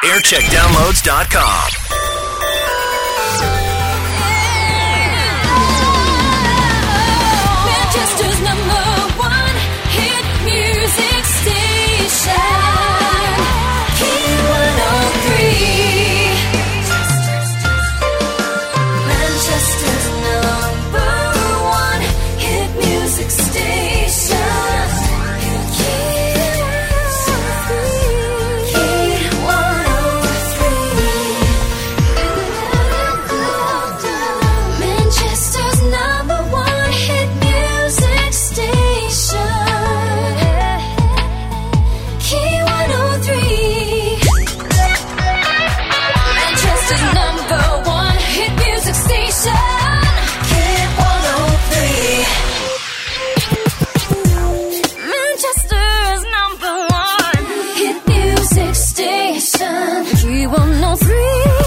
aircheckdownloads.com. Manchester's #1 hit music station, Key 103. Manchester's #1 hit music station, Key 103. Manchester's #1 hit music station, Key 103. Manchester's #1 hit music station, Key 103. Manchester's #1 hit music station, Key 103.